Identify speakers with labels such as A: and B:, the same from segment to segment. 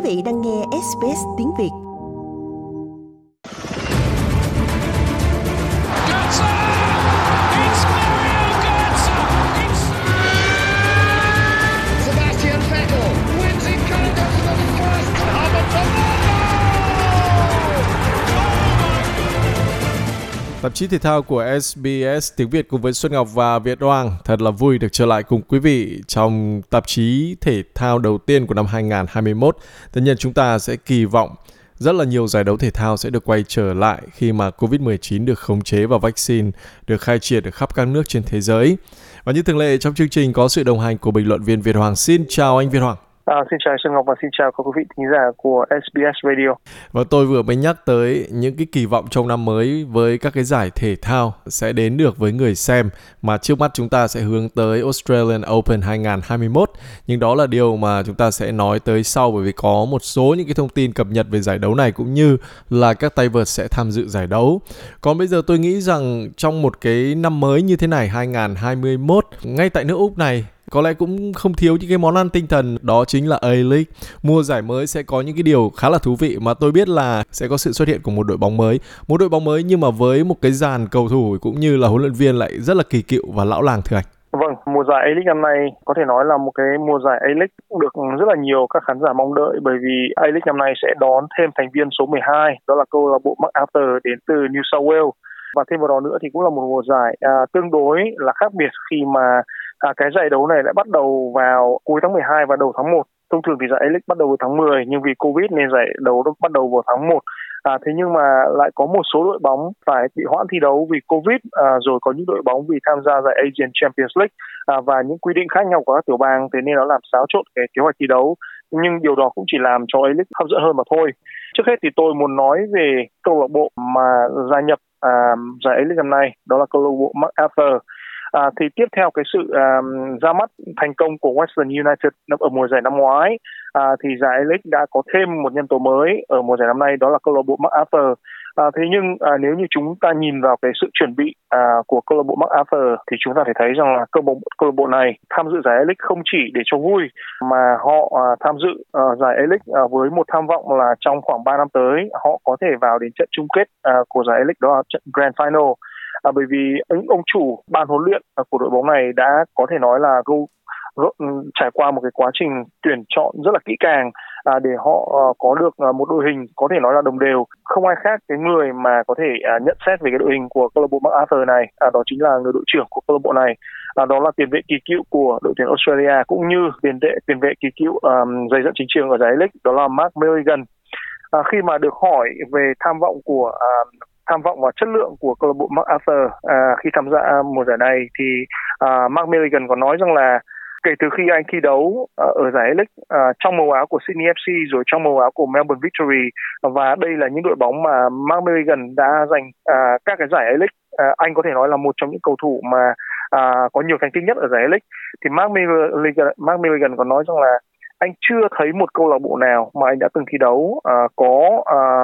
A: vị đang nghe SBS tiếng Việt.
B: Sebastian Vettel wins in Canada for the first Hamilton.
C: Tạp chí thể thao của SBS tiếng Việt cùng với Xuân Ngọc và Việt Hoàng thật là vui được trở lại cùng quý vị trong tạp chí thể thao đầu tiên của năm 2021. Tất nhiên chúng ta sẽ kỳ vọng rất là nhiều giải đấu thể thao sẽ được quay trở lại khi mà Covid-19 được khống chế và vaccine được khai triển ở khắp các nước trên thế giới. Và như thường lệ trong chương trình có sự đồng hành của bình luận viên Việt Hoàng. Xin chào anh Việt Hoàng.
D: Xin chào Xuân Ngọc và xin chào các quý vị thính giả của SBS Radio.
C: Và tôi vừa mới nhắc tới những cái kỳ vọng trong năm mới với các cái giải thể thao sẽ đến được với người xem, mà trước mắt chúng ta sẽ hướng tới Australian Open 2021. Nhưng đó là điều mà chúng ta sẽ nói tới sau, bởi vì có một số những cái thông tin cập nhật về giải đấu này cũng như là các tay vợt sẽ tham dự giải đấu. Còn bây giờ tôi nghĩ rằng trong một cái năm mới như thế này 2021, ngay tại nước Úc này có lẽ cũng không thiếu những cái món ăn tinh thần, đó chính là A-League. Mùa giải mới sẽ có những cái điều khá là thú vị, mà tôi biết là sẽ có sự xuất hiện của một đội bóng mới. Một đội bóng mới nhưng mà với một cái dàn cầu thủ cũng như là huấn luyện viên lại rất là kỳ cựu và lão làng thưa anh.
D: Vâng, mùa giải A-League năm nay có thể nói là một cái mùa giải A-League được rất là nhiều các khán giả mong đợi, bởi vì A-League năm nay sẽ đón thêm thành viên số 12, đó là câu lạc bộ MacArthur đến từ New South Wales. Và thêm vào đó nữa thì cũng là một mùa giải tương đối là khác biệt khi mà cái giải đấu này lại bắt đầu vào cuối tháng 12 và đầu tháng 1. Thông thường thì giải A-League bắt đầu vào tháng 10, nhưng vì Covid nên giải đấu bắt đầu vào tháng 1. Thế nhưng mà lại có một số đội bóng phải bị hoãn thi đấu vì Covid, rồi có những đội bóng vì tham gia giải Asian Champions League và những quy định khác nhau của các tiểu bang, thế nên nó làm xáo trộn cái kế hoạch thi đấu. Nhưng điều đó cũng chỉ làm cho A-League hấp dẫn hơn mà thôi. Trước hết thì tôi muốn nói về câu lạc bộ mà gia nhập giải A-League năm nay, đó là câu lạc bộ MacArthur. Thì tiếp theo cái sự ra mắt thành công của Western United ở mùa giải năm ngoái, thì giải A-League đã có thêm một nhân tố mới ở mùa giải năm nay, đó là câu lạc bộ MacArthur. Thế nhưng nếu như chúng ta nhìn vào cái sự chuẩn bị của câu lạc bộ MacArthur thì chúng ta phải thấy rằng là câu lạc bộ này tham dự giải A-League không chỉ để cho vui, mà họ tham dự giải A-League với một tham vọng là trong khoảng 3 năm tới họ có thể vào đến trận chung kết của giải A-League, đó là trận Grand Final. Bởi vì ông chủ ban huấn luyện của đội bóng này đã có thể nói là trải qua một cái quá trình tuyển chọn rất là kỹ càng để họ có được một đội hình có thể nói là đồng đều. Không ai khác cái người mà có thể nhận xét về cái đội hình của câu lạc bộ MacArthur này, đó chính là người đội trưởng của câu lạc bộ này, đó là tiền vệ kỳ cựu của đội tuyển Australia cũng như tiền vệ kỳ cựu dày dặn chính trường ở giải A-League, đó là Mark Milligan. Khi mà được hỏi về tham vọng và chất lượng của câu lạc bộ MacArthur khi tham gia mùa giải này thì Mark Milligan có nói rằng là kể từ khi anh thi đấu ở giải A-League trong màu áo của Sydney FC rồi trong màu áo của Melbourne Victory, và đây là những đội bóng mà Mark Milligan đã giành các cái giải A-League, anh có thể nói là một trong những cầu thủ mà có nhiều thành tích nhất ở giải A-League. Thì Mark Milligan có nói rằng là anh chưa thấy một câu lạc bộ nào mà anh đã từng thi đấu có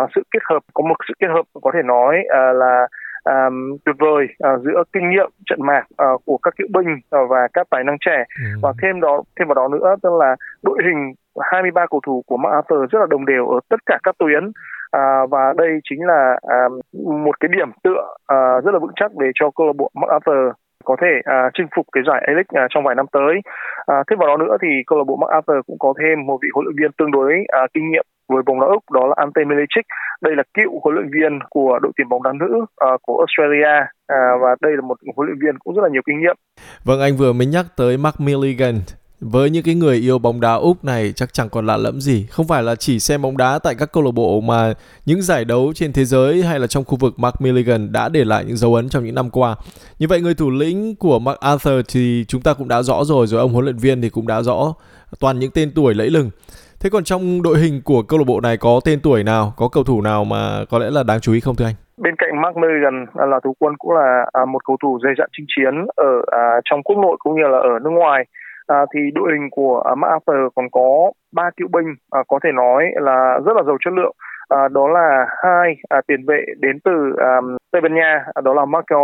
D: một sự kết hợp có thể nói là tuyệt vời giữa kinh nghiệm trận mạc của các cựu binh và các tài năng trẻ. Và thêm vào đó nữa, tức là đội hình 23 cầu thủ của MacArthur rất là đồng đều ở tất cả các tuyến, và đây chính là một cái điểm tựa rất là vững chắc để cho câu lạc bộ MacArthur có thể chinh phục cái giải A-League trong vài năm tới. Thêm vào đó nữa thì câu lạc bộ MacArthur cũng có thêm một vị huấn luyện viên tương đối kinh nghiệm với bóng đá Úc, đó là Ante Milicic. Đây là cựu huấn luyện viên của đội tuyển bóng đá nữ của Australia, và đây là một huấn luyện viên cũng rất là nhiều kinh nghiệm.
C: Vâng, anh vừa mới nhắc tới Mark Milligan. Với những cái người yêu bóng đá Úc này chắc chẳng còn lạ lẫm gì. Không phải là chỉ xem bóng đá tại các câu lạc bộ, mà những giải đấu trên thế giới hay là trong khu vực, Mark Milligan đã để lại những dấu ấn trong những năm qua. Như vậy người thủ lĩnh của MacArthur thì chúng ta cũng đã rõ rồi ông huấn luyện viên thì cũng đã rõ, toàn những tên tuổi lẫy lừng. Thế còn trong đội hình của câu lạc bộ này có tên tuổi nào, có cầu thủ nào mà có lẽ là đáng chú ý không thưa anh?
D: Bên cạnh Mark Milligan là thủ quân cũng là một cầu thủ dày dặn chinh chiến ở trong quốc nội cũng như là ở nước ngoài. Thì đội hình của MacArthur còn có 3 cựu binh có thể nói là rất là giàu chất lượng. Đó là hai tiền vệ đến từ Tây Ban Nha, đó là Michael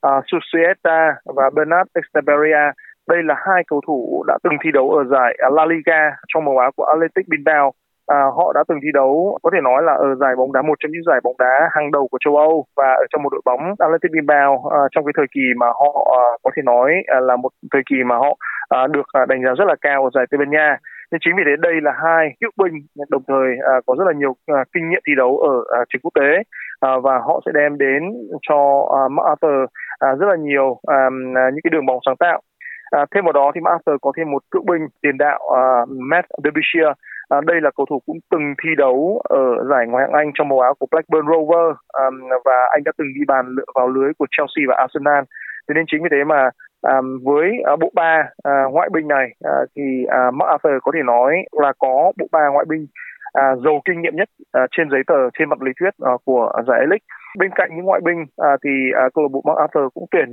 D: Susieta và Bernat Esteberia. Đây là hai cầu thủ đã từng thi đấu ở giải La Liga trong màu áo của Athletic Bilbao. Họ đã từng thi đấu có thể nói là ở giải bóng đá, một trong những giải bóng đá hàng đầu của châu Âu, và ở trong một đội bóng Athletic Bilbao trong cái thời kỳ mà họ có thể nói là một thời kỳ mà họ được đánh giá rất là cao ở giải Tây Ban Nha. Nên chính vì thế đây là hai cựu binh đồng thời có rất là nhiều kinh nghiệm thi đấu ở trường quốc tế, và họ sẽ đem đến cho MacArthur rất là nhiều những cái đường bóng sáng tạo. Thêm vào đó thì MacArthur có thêm một cựu binh tiền đạo Matt Derbyshire. Đây là cầu thủ cũng từng thi đấu ở giải Ngoại hạng Anh trong màu áo của Blackburn Rovers, và anh đã từng ghi bàn vào lưới của Chelsea và Arsenal. Thế nên chính vì thế mà với bộ ba ngoại binh này thì MacArthur có thể nói là có bộ ba ngoại binh giàu kinh nghiệm nhất trên giấy tờ, trên mặt lý thuyết của giải A-League. Bên cạnh những ngoại binh thì câu lạc bộ MacArthur cũng tuyển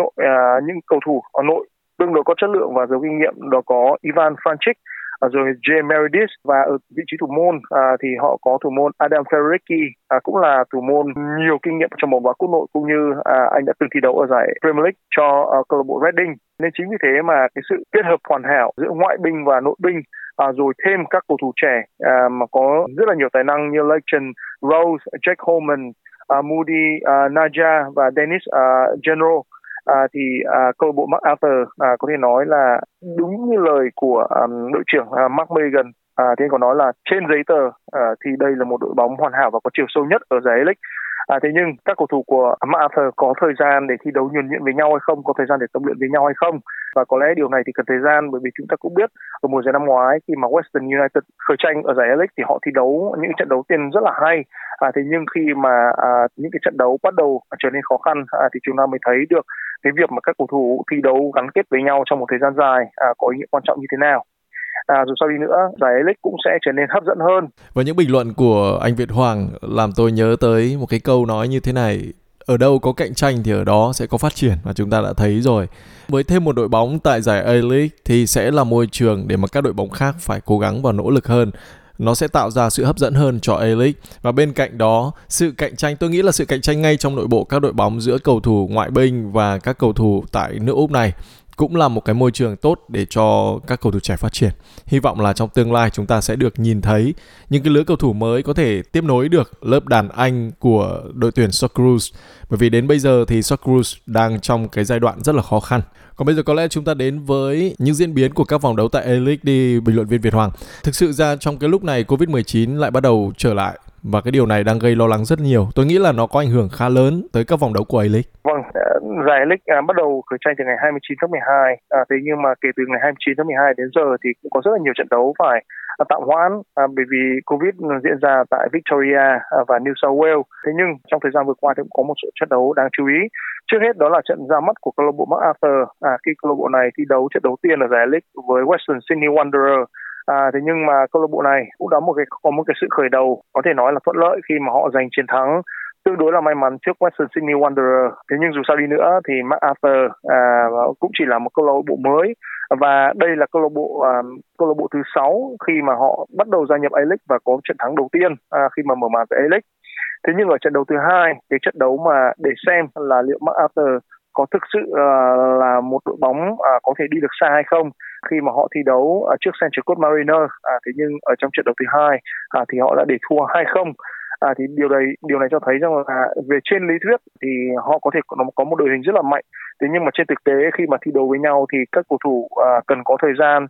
D: những cầu thủ nội tương đối có chất lượng và giàu kinh nghiệm, đó có Ivan Frančić, rồi Jay Meredith, và ở vị trí thủ môn thì họ có thủ môn Adam Ferrecki, cũng là thủ môn nhiều kinh nghiệm trong bóng đá quốc nội, cũng như anh đã từng thi đấu ở giải Premier League cho câu lạc bộ Reading. Nên chính vì thế mà cái sự kết hợp hoàn hảo giữa ngoại binh và nội binh, rồi thêm các cầu thủ trẻ mà có rất là nhiều tài năng như Leighton Rose, Jack Holman, Moody Naja và Dennis General, thì câu lạc bộ MacArthur có thể nói là đúng như lời của đội trưởng Mark Megan, thì anh có nói là trên giấy tờ thì đây là một đội bóng hoàn hảo và có chiều sâu nhất ở giải A-League. Thế nhưng các cầu thủ của MacArthur có thời gian để thi đấu nhuần nhuyễn với nhau hay không, có thời gian để tập luyện với nhau hay không, và có lẽ điều này thì cần thời gian, bởi vì chúng ta cũng biết ở mùa giải năm ngoái khi mà Western United khởi tranh ở giải A-League thì họ thi đấu những trận đấu tiền rất là hay, thế nhưng khi mà những cái trận đấu bắt đầu trở nên khó khăn thì chúng ta mới thấy được cái việc mà các cầu thủ thi đấu gắn kết với nhau trong một thời gian dài có ý nghĩa quan trọng như thế nào. Dù sao đi nữa, giải A-League cũng sẽ trở nên hấp dẫn hơn.
C: Và những bình luận của anh Việt Hoàng làm tôi nhớ tới một cái câu nói như thế này: ở đâu có cạnh tranh thì ở đó sẽ có phát triển, và chúng ta đã thấy rồi. Với thêm một đội bóng tại giải A-League thì sẽ là môi trường để mà các đội bóng khác phải cố gắng và nỗ lực hơn. Nó sẽ tạo ra sự hấp dẫn hơn cho A-League. Và bên cạnh đó, sự cạnh tranh, tôi nghĩ là sự cạnh tranh ngay trong nội bộ các đội bóng giữa cầu thủ ngoại binh và các cầu thủ tại nước Úc này cũng là một cái môi trường tốt để cho các cầu thủ trẻ phát triển. Hy vọng là trong tương lai chúng ta sẽ được nhìn thấy những cái lứa cầu thủ mới có thể tiếp nối được lớp đàn anh của đội tuyển Socceroos. Bởi vì đến bây giờ thì Socceroos đang trong cái giai đoạn rất là khó khăn. Còn bây giờ có lẽ chúng ta đến với những diễn biến của các vòng đấu tại A-League đi, bình luận viên Việt Hoàng. Thực sự ra trong cái lúc này Covid-19 lại bắt đầu trở lại, và cái điều này đang gây lo lắng rất nhiều. Tôi nghĩ là nó có ảnh hưởng khá lớn tới các vòng đấu của A-League.
D: Vâng, giải A-League bắt đầu khởi tranh từ ngày 29 tháng 12. Thế nhưng mà kể từ ngày 29 tháng 12 đến giờ thì cũng có rất là nhiều trận đấu phải tạm hoãn bởi vì Covid diễn ra tại Victoria và New South Wales. Thế nhưng trong thời gian vừa qua thì cũng có một số trận đấu đáng chú ý. Trước hết đó là trận ra mắt của câu lạc bộ MacArthur khi câu lạc bộ này thi đấu trận đầu tiên ở giải A-League với Western Sydney Wanderers. Thế nhưng mà câu lạc bộ này cũng đã có một cái sự khởi đầu có thể nói là thuận lợi khi mà họ giành chiến thắng tương đối là may mắn trước Western Sydney Wanderers. Thế nhưng dù sao đi nữa thì MacArthur cũng chỉ là một câu lạc bộ mới, và đây là câu lạc bộ thứ 6 khi mà họ bắt đầu gia nhập A-League và có trận thắng đầu tiên khi mà mở màn tại A-League. Thế nhưng ở trận đấu thứ 2, cái trận đấu mà để xem là liệu MacArthur có thực sự là một đội bóng có thể đi được xa hay không khi mà họ thi đấu trước Central Coast Mariners. Thế nhưng ở trong trận đấu thứ 2 thì họ đã để thua 2-0. Thì điều này cho thấy rằng là về trên lý thuyết thì họ có thể có một đội hình rất là mạnh. Thế nhưng mà trên thực tế khi mà thi đấu với nhau thì các cầu thủ cần có thời gian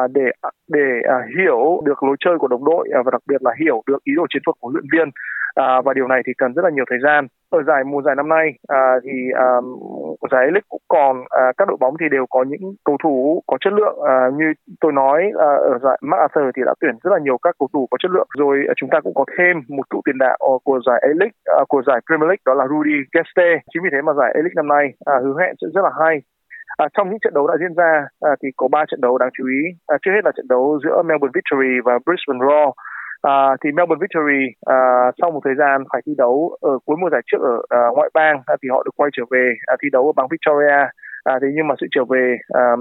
D: để hiểu được lối chơi của đồng đội, và đặc biệt là hiểu được ý đồ chiến thuật của huấn luyện viên. Và điều này thì cần rất là nhiều thời gian. Ở mùa giải năm nay thì giải A-League cũng còn các đội bóng thì đều có những cầu thủ có chất lượng, như tôi nói ở giải MacArthur thì đã tuyển rất là nhiều các cầu thủ có chất lượng. Rồi chúng ta cũng có thêm một cựu tiền đạo của giải A-League, của giải Premier League, đó là Rudy Geste. Chính vì thế mà giải A-League năm nay hứa hẹn sẽ rất là hay. Trong những trận đấu đã diễn ra thì có 3 trận đấu đáng chú ý. Trước hết là trận đấu giữa Melbourne Victory và Brisbane Roar. Thì Melbourne Victory sau một thời gian phải thi đấu ở cuối mùa giải trước ở ngoại bang thì họ được quay trở về thi đấu ở bang Victoria. Thế nhưng mà sự trở về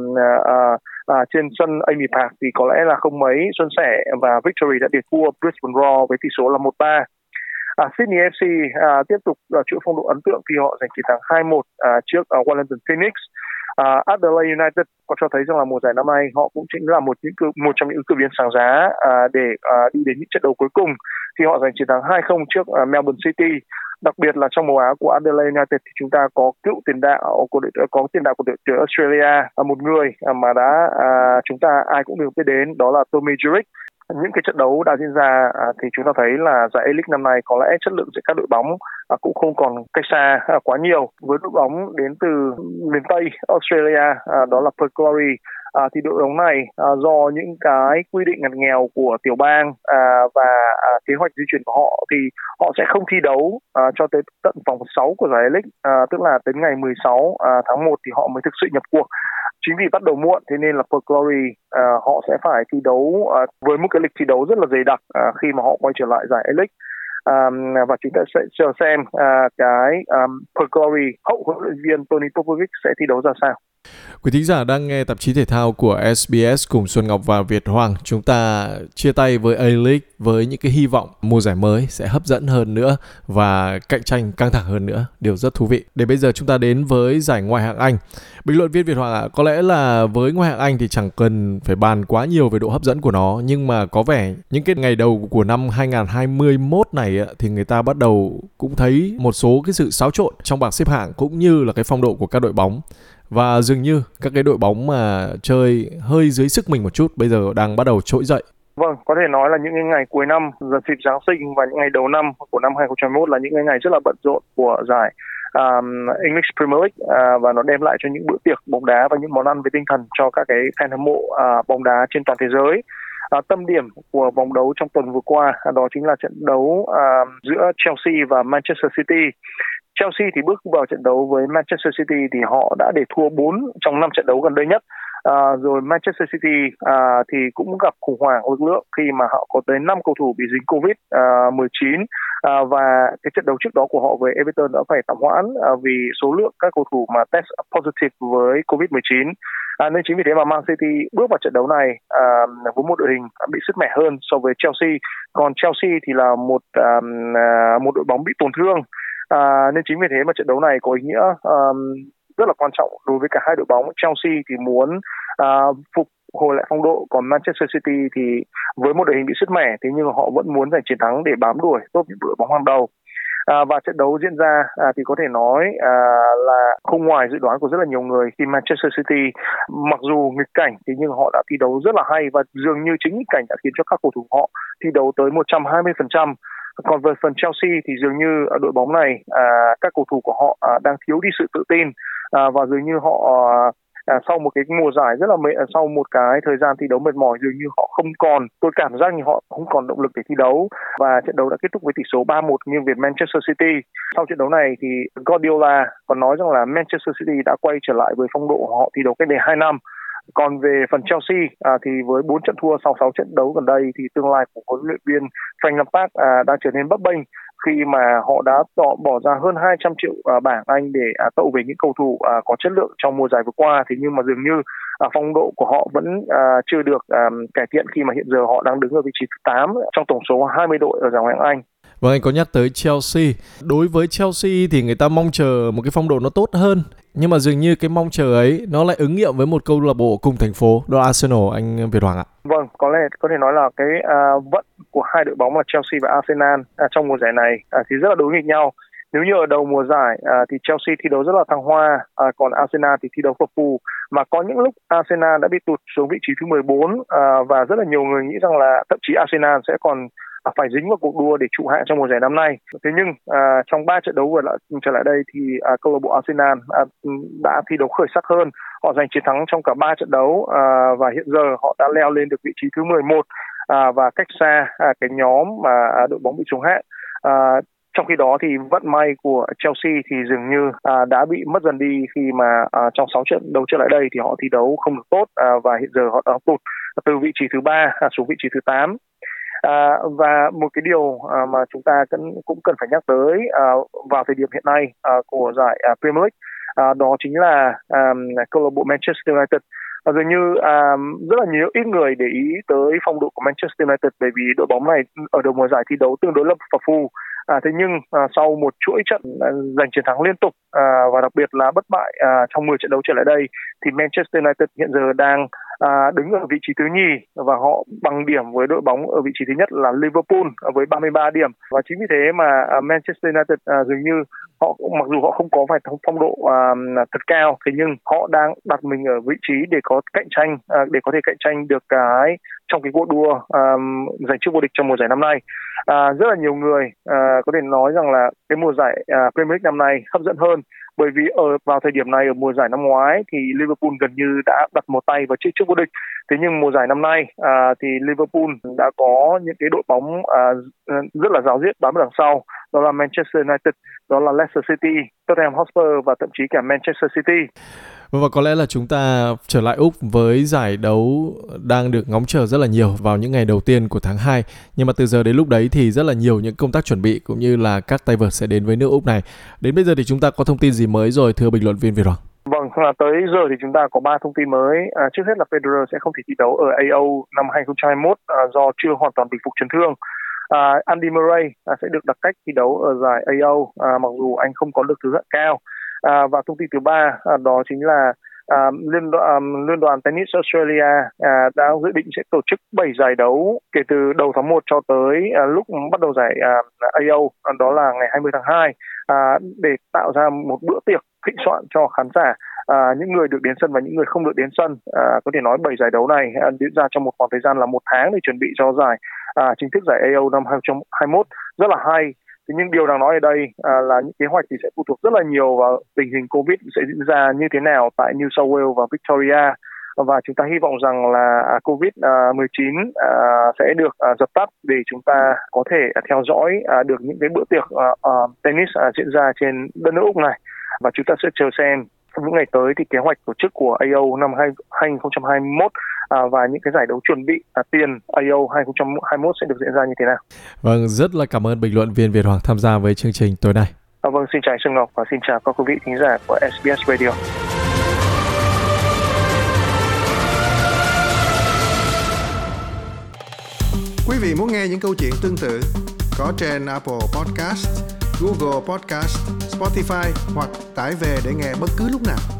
D: trên sân Amy Park thì có lẽ là không mấy suôn sẻ, và Victory đã để thua Brisbane Roar với tỷ số là 1-3. Sydney FC tiếp tục chịu phong độ ấn tượng khi họ giành chiến thắng 2-1 trước Wellington Phoenix. Adelaide United có cho thấy rằng là mùa giải năm nay họ cũng chính là một trong những ứng cử viên sáng giá để đi đến những trận đấu cuối cùng khi họ giành chiến thắng 2-0 trước Melbourne City. Đặc biệt là trong màu áo của Adelaide United thì chúng ta có cựu tiền đạo của đội tuyển Australia, một người mà chúng ta ai cũng đều biết đến, đó là Tommy Juric. Những cái trận đấu đã diễn ra thì chúng ta thấy là giải A-League năm nay có lẽ chất lượng giữa các đội bóng cũng không còn cách xa quá nhiều. Với đội bóng đến từ miền Tây Australia, đó là Perth Glory, thì đội bóng này do những cái quy định ngặt nghèo của tiểu bang và kế hoạch di chuyển của họ thì họ sẽ không thi đấu cho tới tận vòng 6 của giải A-League, tức là đến ngày 16 tháng 1 thì họ mới thực sự nhập cuộc. Chính vì bắt đầu muộn thế nên là Perth Glory họ sẽ phải thi đấu với một cái lịch thi đấu rất là dày đặc khi mà họ quay trở lại giải A-League. Và chúng ta sẽ chờ xem cái Perth Glory hậu huấn luyện viên Tony Popovic sẽ thi đấu ra sao.
C: Quý thính giả đang nghe tạp chí thể thao của SBS cùng Xuân Ngọc và Việt Hoàng. Chúng ta chia tay với A-League với những cái hy vọng mùa giải mới sẽ hấp dẫn hơn nữa và cạnh tranh căng thẳng hơn nữa. Điều rất thú vị. Để bây giờ chúng ta đến với giải ngoại hạng Anh. Bình luận viên Việt Hoàng ạ, có lẽ là với ngoại hạng Anh thì chẳng cần phải bàn quá nhiều về độ hấp dẫn của nó, nhưng mà có vẻ những cái ngày đầu của năm 2021 này thì người ta bắt đầu cũng thấy một số cái sự xáo trộn trong bảng xếp hạng cũng như là cái phong độ của các đội bóng. Và dường như các cái đội bóng mà chơi hơi dưới sức mình một chút bây giờ đang bắt đầu trỗi dậy.
D: Vâng, có thể nói là những cái ngày cuối năm, dịp Giáng sinh và những ngày đầu năm của năm 2021 là những cái ngày rất là bận rộn của giải English Premier League và nó đem lại cho những bữa tiệc bóng đá và những món ăn về tinh thần cho các cái fan hâm mộ bóng đá trên toàn thế giới. Tâm điểm của vòng đấu trong tuần vừa qua đó chính là trận đấu giữa Chelsea và Manchester City. Chelsea thì bước vào trận đấu với Manchester City thì họ đã để thua 4 trong 5 trận đấu gần đây nhất. Rồi Manchester City thì cũng gặp khủng hoảng lực lượng khi mà họ có tới 5 cầu thủ bị dính Covid-19 và cái trận đấu trước đó của họ với Everton đã phải tạm hoãn vì số lượng các cầu thủ mà test positive với Covid-19. Nên chính vì thế mà Man City bước vào trận đấu này với một đội hình bị sứt mẻ hơn so với Chelsea. Còn Chelsea thì là một đội bóng bị tổn thương. Nên chính vì thế mà trận đấu này có ý nghĩa rất là quan trọng đối với cả hai đội bóng. Chelsea thì muốn phục hồi lại phong độ, còn Manchester City thì với một đội hình bị sứt mẻ thế nhưng họ vẫn muốn giành chiến thắng để bám đuổi top những đội bóng hàng đầu. Và trận đấu diễn ra thì có thể nói là không ngoài dự đoán của rất là nhiều người khi Manchester City mặc dù nghịch cảnh thế nhưng họ đã thi đấu rất là hay và dường như chính nghịch cảnh đã khiến cho các cầu thủ họ thi đấu tới 120%. Còn về phần Chelsea thì dường như đội bóng này các cầu thủ của họ đang thiếu đi sự tự tin và dường như họ sau một cái mùa giải rất là sau một cái thời gian thi đấu mệt mỏi dường như họ không còn, tôi cảm giác như họ không còn động lực để thi đấu và trận đấu đã kết thúc với tỷ số 3-1 nghiêng về Manchester City. Sau trận đấu này thì Guardiola còn nói rằng là Manchester City đã quay trở lại với phong độ của họ thi đấu cách đây 2 năm. Còn về phần Chelsea thì với 4 trận thua sau 6 trận đấu gần đây thì tương lai của huấn luyện viên Frank Lampard đang trở nên bấp bênh khi mà họ đã bỏ ra hơn 200 triệu bảng Anh để tậu về những cầu thủ có chất lượng trong mùa giải vừa qua. Thì nhưng mà dường như phong độ của họ vẫn chưa được cải thiện khi mà hiện giờ họ đang đứng ở vị trí thứ 8 trong tổng số 20 đội ở giải Ngoại hạng Anh.
C: Vâng, anh có nhắc tới Chelsea. Đối với Chelsea thì người ta mong chờ một cái phong độ nó tốt hơn. Nhưng mà dường như cái mong chờ ấy nó lại ứng nghiệm với một câu lạc bộ cùng thành phố, đó là Arsenal, anh Việt Hoàng ạ.
D: Vâng, có thể nói là cái vận của hai đội bóng là Chelsea và Arsenal trong mùa giải này thì rất là đối nghịch nhau. Nếu như ở đầu mùa giải thì Chelsea thi đấu rất là thăng hoa, còn Arsenal thì thi đấu phập phù. Mà có những lúc Arsenal đã bị tụt xuống vị trí thứ 14 và rất là nhiều người nghĩ rằng là thậm chí Arsenal sẽ còn phải dính vào cuộc đua để trụ hạng trong mùa giải năm nay. Thế nhưng trong 3 trận đấu trở lại đây thì câu lạc bộ Arsenal đã thi đấu khởi sắc hơn. Họ giành chiến thắng trong cả 3 trận đấu và hiện giờ họ đã leo lên được vị trí thứ 11 và cách xa cái nhóm mà đội bóng bị xuống hạng. Trong khi đó thì vận may của Chelsea thì dường như đã bị mất dần đi khi mà trong 6 trận đấu trở lại đây thì họ thi đấu không được tốt và hiện giờ họ đã tụt từ vị trí thứ 3 xuống vị trí thứ 8. Và một cái điều mà chúng ta cũng cần phải nhắc tới vào thời điểm hiện nay của giải Premier League đó chính là câu lạc bộ Manchester United. Dường như rất là ít người để ý tới phong độ của Manchester United bởi vì đội bóng này ở đầu mùa giải thi đấu tương đối là phập phù. Thế nhưng sau một chuỗi trận giành chiến thắng liên tục và đặc biệt là bất bại trong 10 trận đấu trở lại đây, thì Manchester United hiện giờ đang đứng ở vị trí thứ nhì và họ bằng điểm với đội bóng ở vị trí thứ nhất là Liverpool với 33 điểm. Và chính vì thế mà Manchester United dường như họ mặc dù họ không có vài phong độ thật cao, thế nhưng họ đang đặt mình ở vị trí để có cạnh tranh, để có thể cạnh tranh được trong cái cuộc đua giành chức vô địch trong mùa giải năm nay. Rất là nhiều người có thể nói rằng là cái mùa giải Premier League năm nay hấp dẫn hơn, bởi vì vào thời điểm này ở mùa giải năm ngoái thì Liverpool gần như đã đặt một tay vào chiếc chức vô địch. Thế nhưng mùa giải năm nay thì Liverpool đã có những cái đội bóng rất là ráo riết bám đằng sau, đó là Manchester United, đó là Leicester City, Tottenham Hotspur và thậm chí cả Manchester City.
C: Và có lẽ là chúng ta trở lại Úc với giải đấu đang được ngóng chờ rất là nhiều vào những ngày đầu tiên của tháng 2. Nhưng mà từ giờ đến lúc đấy thì rất là nhiều những công tác chuẩn bị cũng như là các tay vợt sẽ đến với nước Úc này. Đến bây giờ thì chúng ta có thông tin gì mới rồi thưa bình luận viên Việt Hoàng?
D: Vâng, tới giờ thì chúng ta có 3 thông tin mới. Trước hết là Federer sẽ không thể thi đấu ở AO năm 2021 do chưa hoàn toàn bình phục chấn thương. Andy Murray sẽ được đặt cách thi đấu ở giải AO mặc dù anh không có được thứ hạng cao. Và thông tin thứ 3 đó chính là Liên đoàn Tennis Australia đã dự định sẽ tổ chức 7 giải đấu kể từ đầu tháng 1 cho tới lúc bắt đầu giải AO, đó là ngày 20 tháng 2, để tạo ra một bữa tiệc thịnh soạn cho khán giả, những người được đến sân và những người không được đến sân. Có thể nói 7 giải đấu này diễn ra trong một khoảng thời gian là 1 tháng để chuẩn bị cho giải chính thức giải AO năm 2021, rất là hay. Thế nhưng điều đáng nói ở đây là những kế hoạch thì sẽ phụ thuộc rất là nhiều vào tình hình Covid sẽ diễn ra như thế nào tại New South Wales và Victoria. Và chúng ta hy vọng rằng là Covid-19 sẽ được dập tắt để chúng ta có thể theo dõi được những cái bữa tiệc tennis diễn ra trên đất nước Úc này. Và chúng ta sẽ chờ xem trong những ngày tới thì kế hoạch tổ chức của AO năm 2021 và những cái giải đấu chuẩn bị tiền AO 2021 sẽ được diễn ra như thế nào.
C: Vâng, rất là cảm ơn bình luận viên Việt Hoàng tham gia với chương trình tối nay.
D: Vâng, xin chào Xuân Ngọc và xin chào các quý vị thính giả của SBS Radio.
E: Quý vị muốn nghe những câu chuyện tương tự có trên Apple Podcast, Google Podcast, Spotify hoặc tải về để nghe bất cứ lúc nào.